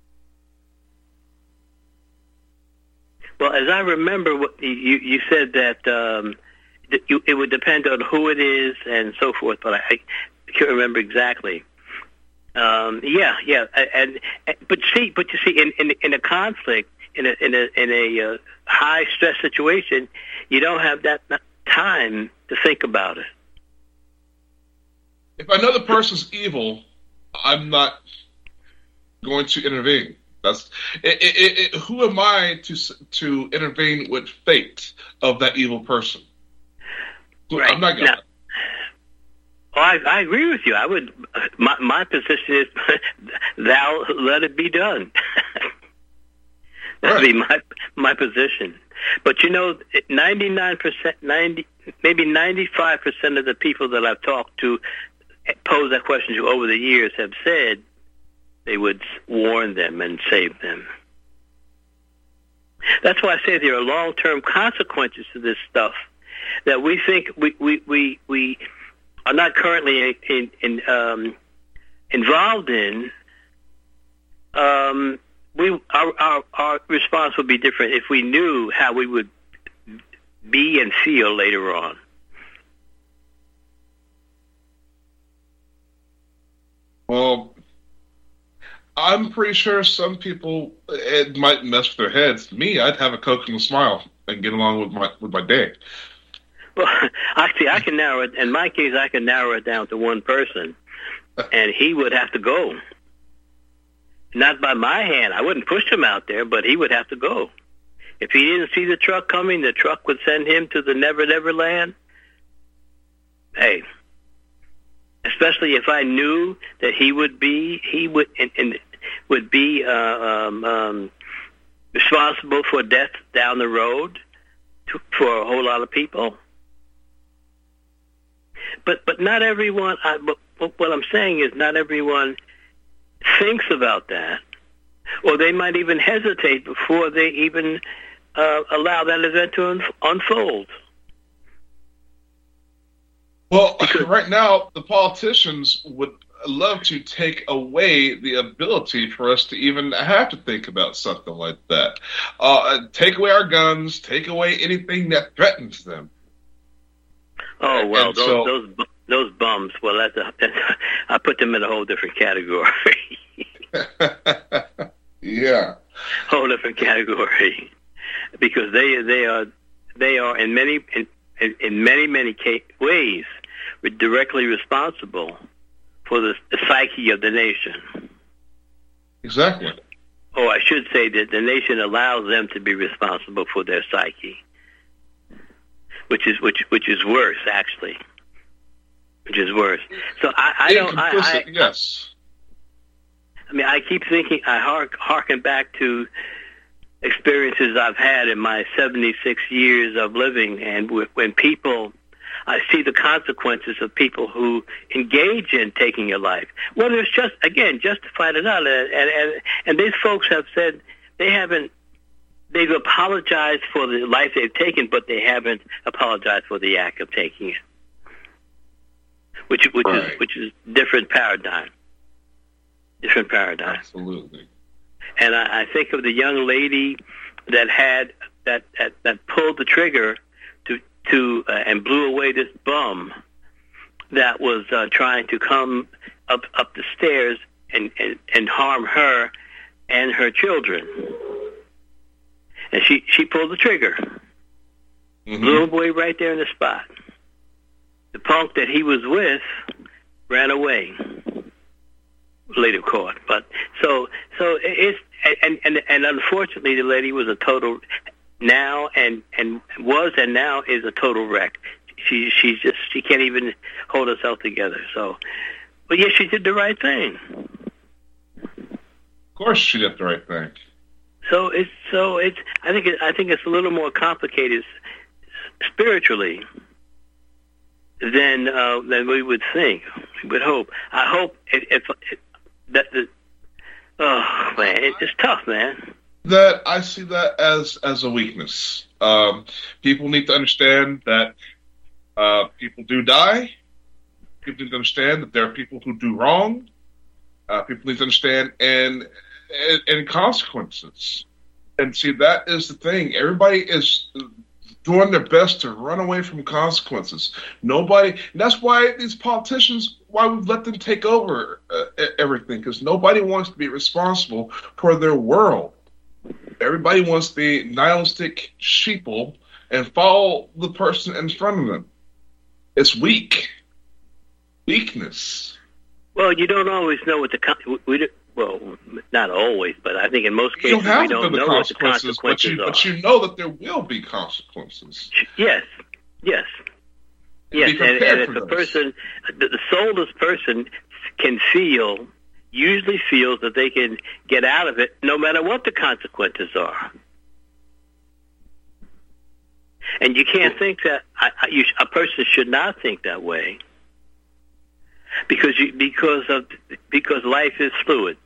[SPEAKER 14] Well, as I remember, what you, you said that um, that you, it would depend on who it is and so forth, but I, I can't remember exactly. Um, yeah, yeah, and, and but see, but you see, in, in in a conflict, in a in a in a uh, high stress situation, you don't have that time to think about it.
[SPEAKER 1] If I know the person's evil, I'm not going to intervene. That's it, it, it, who am I to to intervene with fate of that evil person?
[SPEAKER 14] Right.
[SPEAKER 1] I'm not going.
[SPEAKER 14] Now, oh, I, I agree with you. I would. My my position is, thou let it be done. That'd
[SPEAKER 1] Right.
[SPEAKER 14] be my my position. But you know, ninety nine percent, ninety maybe ninety five percent of the people that I've talked to, pose that question to over the years, have said they would warn them and save them. That's why I say there are long-term consequences to this stuff that we think we we we, we are not currently in, in um, involved in. Um, we our, our our response would be different if we knew how we would be and feel later on.
[SPEAKER 1] Well, I'm pretty sure some people, it might mess with their heads. Me, I'd have a Coke and a smile and get along with my with my day.
[SPEAKER 14] Well, actually, I can narrow it. In my case, I can narrow it down to one person, and he would have to go. Not by my hand. I wouldn't push him out there, but he would have to go. If he didn't see the truck coming, the truck would send him to the Never Never Land. Hey, especially if I knew that he would be, he would, and, and would be uh, um, um, responsible for death down the road to, for a whole lot of people. But but not everyone. I, but what I'm saying is, not everyone thinks about that, or they might even hesitate before they even uh, allow that event to un- unfold.
[SPEAKER 1] Well, right now, the politicians would love to take away the ability for us to even have to think about something like that. Uh, take away our guns, take away anything that threatens them.
[SPEAKER 14] Oh well,
[SPEAKER 1] And
[SPEAKER 14] those
[SPEAKER 1] so-
[SPEAKER 14] those bu- those bums. Well, that's a, that's a, I put them in a whole different category.
[SPEAKER 1] Yeah,
[SPEAKER 14] whole different category, because they they are they are in many in, in, in many many ca- ways directly responsible for the, the psyche of the nation.
[SPEAKER 1] Exactly.
[SPEAKER 14] Or I should say that the nation allows them to be responsible for their psyche, which is which which is worse actually. Which is worse. So I, I don't. I, I,
[SPEAKER 1] yes.
[SPEAKER 14] I mean, I keep thinking. I hark, harken back to experiences I've had in my seventy-six years of living, and w- when people, I see the consequences of people who engage in taking your life. Whether it's just again justified or not, and and and, and these folks have said they haven't. They've apologized for the life they've taken, but they haven't apologized for the act of taking it. Which which
[SPEAKER 1] Right.
[SPEAKER 14] is which is different paradigm, different paradigm.
[SPEAKER 1] Absolutely.
[SPEAKER 14] And I, I think of the young lady that had that that, that pulled the trigger to to uh, and blew away this bum that was uh, trying to come up up the stairs and, and, and harm her and her children. And she she pulled the trigger,
[SPEAKER 1] Mm-hmm.
[SPEAKER 14] blew him away right there in the spot. The punk that he was with ran away, later caught. But so so it's and and and unfortunately, the lady was a total now and and was and now is a total wreck. She she's just she can't even hold herself together. So, but yes, she did the right thing.
[SPEAKER 1] Of course, she did the right thing.
[SPEAKER 14] So it's so it's I think it, I think it's a little more complicated spiritually than uh, than we would think. We would hope. I hope if, if, if that the oh man, it, it's tough, man.
[SPEAKER 1] That I see that as as a weakness. Um, people need to understand that uh, people do die. People need to understand that there are people who do wrong. Uh, people need to understand and, and and consequences. And see, that is the thing. Everybody is doing their best to run away from consequences. Nobody, and that's why these politicians, why we've let them take over uh, everything, because nobody wants to be responsible for their world. Everybody wants to be nihilistic sheeple and follow the person in front of them. It's weak. Weakness.
[SPEAKER 14] Well, you don't always know what the con- we do, well, not always, but I think in most
[SPEAKER 1] You
[SPEAKER 14] cases
[SPEAKER 1] don't have
[SPEAKER 14] we
[SPEAKER 1] to
[SPEAKER 14] don't
[SPEAKER 1] know the
[SPEAKER 14] know what the
[SPEAKER 1] consequences, but
[SPEAKER 14] consequences
[SPEAKER 1] you,
[SPEAKER 14] are.
[SPEAKER 1] but you know that there will be consequences.
[SPEAKER 14] Yes, yes,
[SPEAKER 1] And
[SPEAKER 14] yes.
[SPEAKER 1] be
[SPEAKER 14] And,
[SPEAKER 1] prepared
[SPEAKER 14] and if
[SPEAKER 1] for
[SPEAKER 14] a
[SPEAKER 1] those.
[SPEAKER 14] person, the, the soulless person, can feel, usually feels that they can get out of it, no matter what the consequences are. And you can't think that I, I, you, a person should not think that way, because you, because of because life is fluid.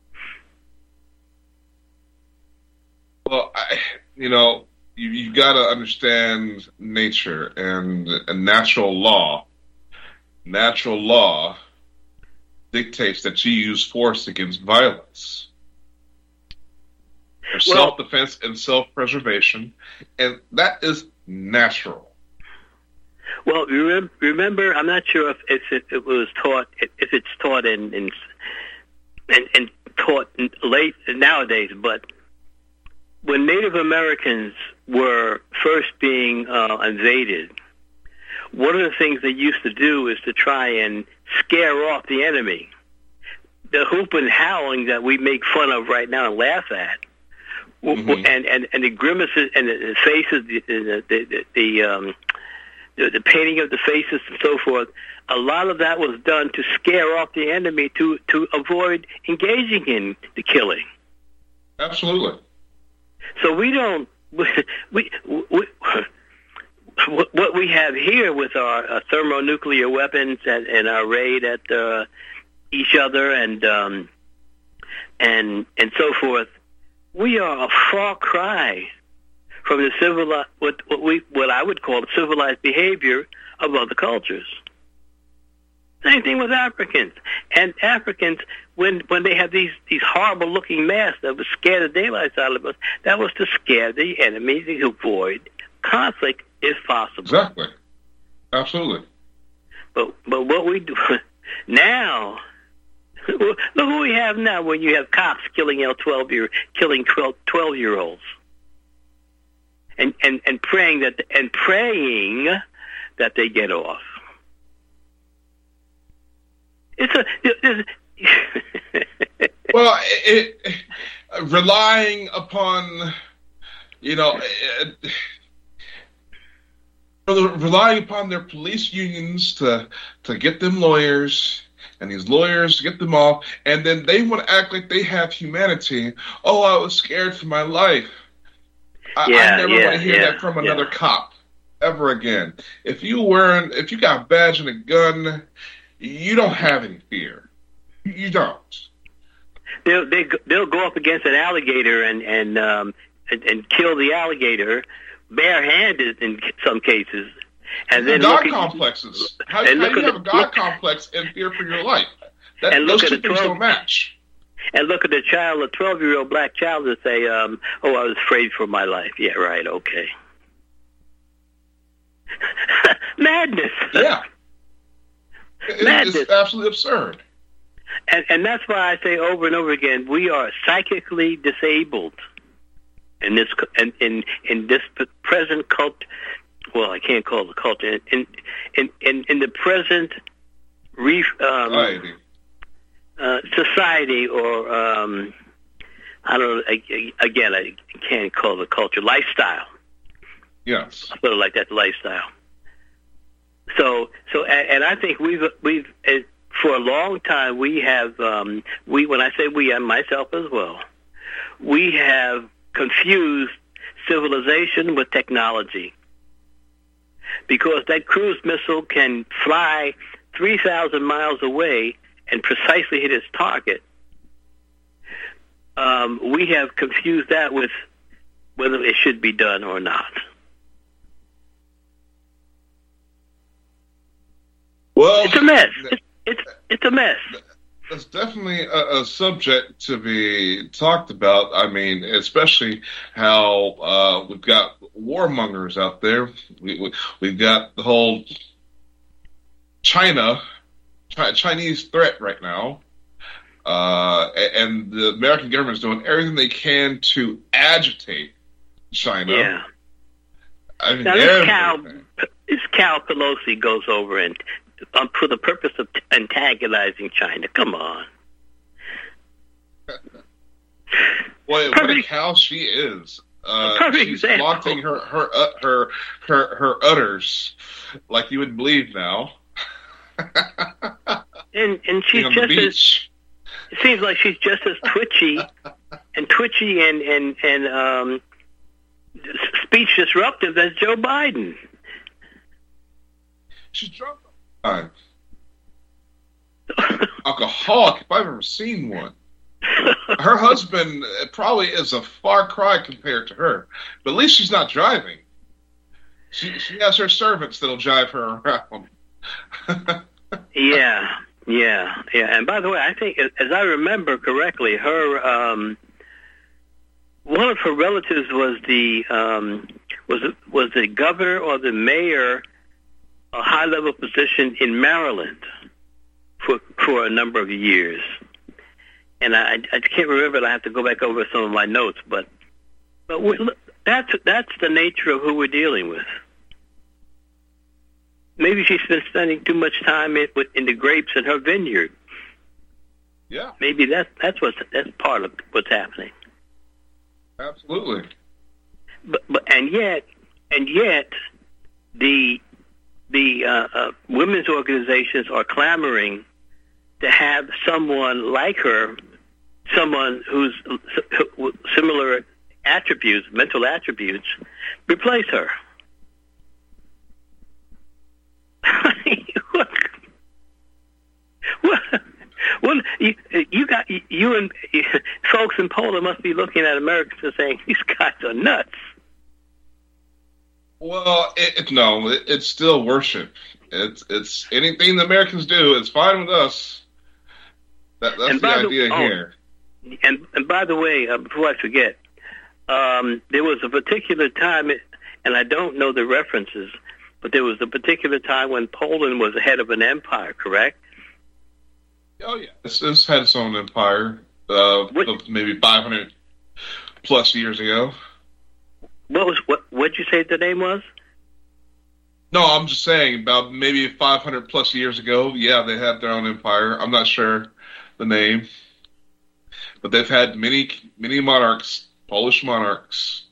[SPEAKER 1] Well, I, you know, you you got to understand nature and, and natural law. Natural law dictates that you use force against violence. There's
[SPEAKER 14] Well-
[SPEAKER 1] self-defense and self-preservation, and that is natural.
[SPEAKER 14] Well, remember, remember I'm not sure if, if it, it was taught, if it's taught in in, in, in taught late nowadays, but when Native Americans were first being uh, invaded, one of the things they used to do is to try and scare off the enemy. The whoop and howling that we make fun of right now and laugh at, mm-hmm. and, and, and the grimaces and the faces, the the the, the, um, the the painting of the faces and so forth, a lot of that was done to scare off the enemy to, to avoid engaging in the killing.
[SPEAKER 1] Absolutely.
[SPEAKER 14] So we don't we, we, we what we have here with our uh, thermonuclear weapons and, and our raid at uh, each other and um, and and so forth, we are a far cry from the civilized what what we what I would call the civilized behavior of other cultures. Same thing with Africans. And Africans, when when they have these, these horrible-looking masks that would scare the daylights out of us, that was to scare the enemy, to avoid conflict if possible.
[SPEAKER 1] Exactly. Absolutely.
[SPEAKER 14] But but what we do now, look who we have now when you have cops killing L twelve year killing twelve year olds, and and and praying that and praying that they get off. It's a
[SPEAKER 1] well, it, it, relying upon, you know, it, relying upon their police unions to to get them lawyers, and these lawyers to get them off, and then they want to act like they have humanity. Oh, I was scared for my life. I,
[SPEAKER 14] yeah,
[SPEAKER 1] I never
[SPEAKER 14] yeah,
[SPEAKER 1] want to hear
[SPEAKER 14] yeah,
[SPEAKER 1] that from another
[SPEAKER 14] yeah.
[SPEAKER 1] cop ever again. If you wearing, if you got a badge and a gun, you don't have any fear. You don't.
[SPEAKER 14] They'll they, they'll go up against an alligator and and um and, and kill the alligator barehanded in some cases, and then
[SPEAKER 1] God
[SPEAKER 14] look
[SPEAKER 1] complexes.
[SPEAKER 14] At,
[SPEAKER 1] how
[SPEAKER 14] and
[SPEAKER 1] how
[SPEAKER 14] look
[SPEAKER 1] do you
[SPEAKER 14] at
[SPEAKER 1] have
[SPEAKER 14] the,
[SPEAKER 1] a God
[SPEAKER 14] look,
[SPEAKER 1] complex and fear for your life? That,
[SPEAKER 14] and
[SPEAKER 1] those
[SPEAKER 14] look
[SPEAKER 1] two
[SPEAKER 14] at the
[SPEAKER 1] things
[SPEAKER 14] twelve,
[SPEAKER 1] don't match.
[SPEAKER 14] And look at the child, a twelve-year-old black child, and say, um, "Oh, I was afraid for my life." Yeah, right. Okay. Madness.
[SPEAKER 1] Yeah. It,
[SPEAKER 14] Madness.
[SPEAKER 1] It's absolutely absurd.
[SPEAKER 14] And, and that's why I say over and over again, we are psychically disabled in this in in, in this present cult. Well, I can't call it a culture. In in in, in the present re, um,
[SPEAKER 1] society.
[SPEAKER 14] Uh, society, or um, I don't know. I, again, I can't call it a culture. Lifestyle.
[SPEAKER 1] Yes.
[SPEAKER 14] I put it like that. Lifestyle. So so, and, and I think we've we've. Uh, For a long time, we have, um, we when I say we, and myself as well, we have confused civilization with technology. Because that cruise missile can fly three thousand miles away and precisely hit its target. Um, we have confused that with whether it should be done or not.
[SPEAKER 1] Well,
[SPEAKER 14] it's a mess. It's, It's it's a mess.
[SPEAKER 1] It's definitely a, a subject to be talked about. I mean, especially how uh, we've got warmongers out there. We, we, we've got the whole China, Chi- Chinese threat right now. Uh, and the American government is doing everything they can to agitate China.
[SPEAKER 14] Yeah.
[SPEAKER 1] I mean,
[SPEAKER 14] now, this Cal, this Cal Pelosi goes over and Um, for the purpose of t- antagonizing China. Come on.
[SPEAKER 1] Well, what a cow she is. Uh, she's
[SPEAKER 14] example.
[SPEAKER 1] flaunting her her, uh, her her her udders like you would believe now.
[SPEAKER 14] and and she's just as it seems like she's just as twitchy and twitchy and and and um, speech disruptive as Joe Biden.
[SPEAKER 1] She's drunk. Uh, alcoholic, if I've ever seen one. Her husband probably is a far cry compared to her, but at least she's not driving. She she has her servants that'll drive her around.
[SPEAKER 14] yeah, yeah, yeah. And by the way, I think, as I remember correctly, her um, one of her relatives was the um, was was the governor or the mayor, a high-level position in Maryland for for a number of years, and I, I can't remember it. I have to go back over some of my notes, but but we, that's that's the nature of who we're dealing with. Maybe she's been spending too much time in, in the grapes in her vineyard.
[SPEAKER 1] Yeah.
[SPEAKER 14] Maybe that's that's what's that's part of what's happening.
[SPEAKER 1] Absolutely.
[SPEAKER 14] But but and yet and yet the the uh, uh, women's organizations are clamoring to have someone like her, someone who's similar attributes, mental attributes, replace her. what, what, what, you, you got you and you, folks in Poland must be looking at Americans and saying these guys are nuts.
[SPEAKER 1] Well, it, it, no, it, it's still worship. It's it's anything the Americans do. It's fine with us. That, that's the idea the, oh, here.
[SPEAKER 14] And and by the way, uh, before I forget, um, there was a particular time, and I don't know the references, but there was a particular time when Poland was the head of an empire, correct?
[SPEAKER 1] Oh yeah, it's, it's had its own empire, uh, of maybe five hundred plus years ago.
[SPEAKER 14] What was what? What'd you say the name was?
[SPEAKER 1] No, I'm just saying about maybe five hundred plus years ago. Yeah, they had their own empire. I'm not sure the name, but they've had many many monarchs, Polish monarchs.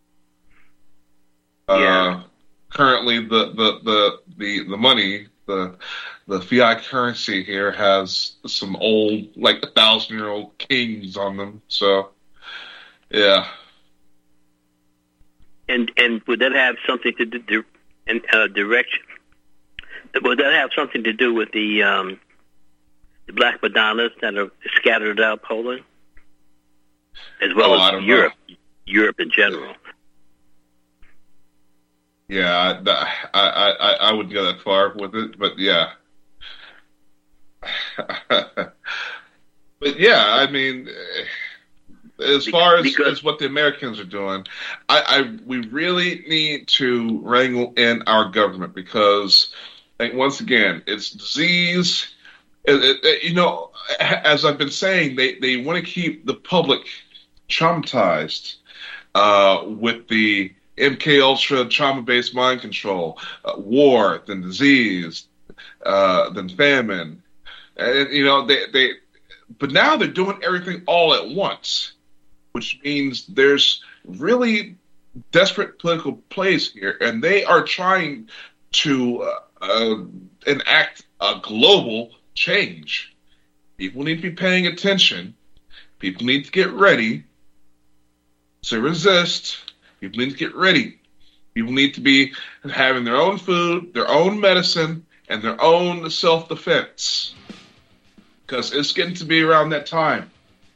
[SPEAKER 14] Yeah.
[SPEAKER 1] Uh, currently, the, the, the, the, the money, the the fiat currency here has some old, like a thousand year old kings on them. So, yeah.
[SPEAKER 14] And and would that have something to do in uh, direction? Would that have something to do with the um, the Black Madonnas that are scattered out Poland, as well
[SPEAKER 1] oh,
[SPEAKER 14] as Europe, know. Europe in general?
[SPEAKER 1] Yeah, I, I I I wouldn't go that far with it, but yeah. But yeah, I mean, as far as, because, as what the Americans are doing, I, I we really need to wrangle in our government because, like, once again, it's disease. It, it, you know, as I've been saying, they, they want to keep the public traumatized uh, with the M K Ultra trauma-based mind control, uh, war, then disease, uh, then famine, and you know they they. But now they're doing everything all at once, which means there's really desperate political plays here, and they are trying to uh, uh, enact a global change. People need to be paying attention. People need to get ready to resist. People need to get ready. People need to be having their own food, their own medicine, and their own self-defense. Because it's getting to be around that time.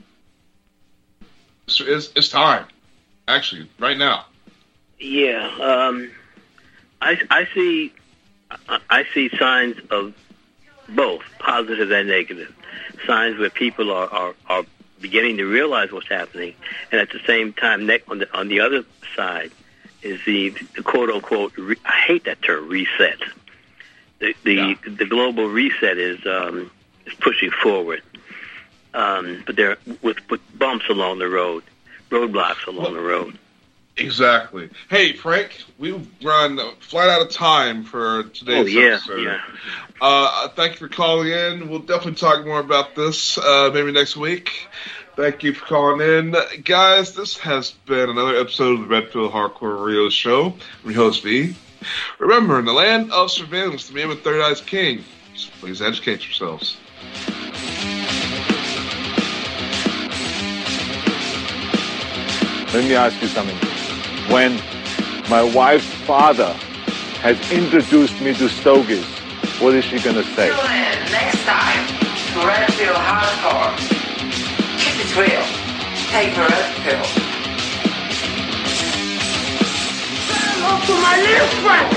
[SPEAKER 1] It's, it's, it's time. Actually, right now.
[SPEAKER 14] Yeah. Um, I, I see I see signs of both, positive and negative. Signs where people are, are, are beginning to realize what's happening, and at the same time, on the on the other side is the, the quote unquote. Re, I hate that term, reset. The the, yeah. the global reset is um, is pushing forward, um, but there with, with bumps along the road, roadblocks along well, the road.
[SPEAKER 1] Exactly. Hey, Frank, we've run flat out of time for today's
[SPEAKER 14] oh, yeah,
[SPEAKER 1] episode.
[SPEAKER 14] Yeah.
[SPEAKER 1] Uh, thank you for calling in. We'll definitely talk more about this uh, maybe next week. Thank you for calling in. Guys, this has been another episode of the Redfield Hardcore Radio Show. I'm your host, V. Remember, in the land of surveillance, the man with third eye is king. So please educate yourselves.
[SPEAKER 15] Let me ask you something. When my wife's father has introduced me to stogies, what is she going to say?
[SPEAKER 16] Tune in next time to Redfield Hardcore. Keep it real. Take the red pill. Say hello to my little friend.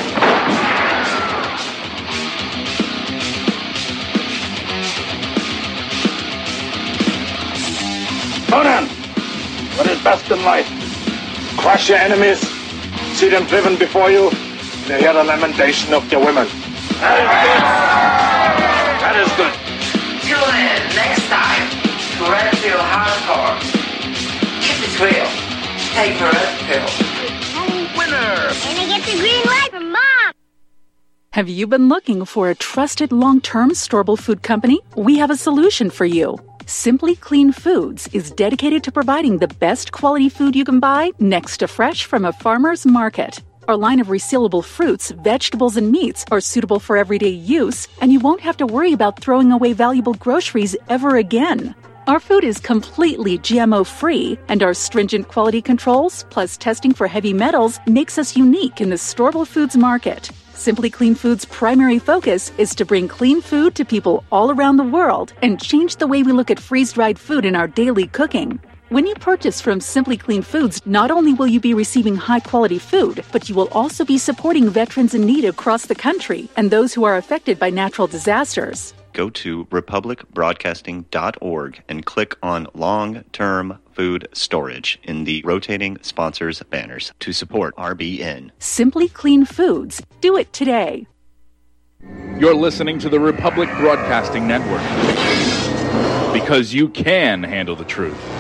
[SPEAKER 15] Conan, what is best in life? Crush your enemies, see them driven before you, and hear the lamentation of your women. That is good. That is good.
[SPEAKER 16] Tune in next time to Redfield Hardcore. Keep it real. Take a red pill.
[SPEAKER 17] Winner! And I get the green light from Mom!
[SPEAKER 18] Have you been looking for a trusted long-term storable food company? We have a solution for you. Simply Clean Foods is dedicated to providing the best quality food you can buy next to fresh from a farmer's market. Our line of resealable fruits, vegetables, and meats are suitable for everyday use, and you won't have to worry about throwing away valuable groceries ever again. Our food is completely G M O-free, and our stringent quality controls, plus testing for heavy metals, makes us unique in the storable foods market. Simply Clean Foods' primary focus is to bring clean food to people all around the world and change the way we look at freeze-dried food in our daily cooking. When you purchase from Simply Clean Foods, not only will you be receiving high-quality food, but you will also be supporting veterans in need across the country and those who are affected by natural disasters.
[SPEAKER 2] Go to republic broadcasting dot org and click on long-term food storage in the rotating sponsors banners to support R B N.
[SPEAKER 18] Simply Clean Foods. Do it today.
[SPEAKER 19] You're listening to the Republic Broadcasting Network. Because you can handle the truth.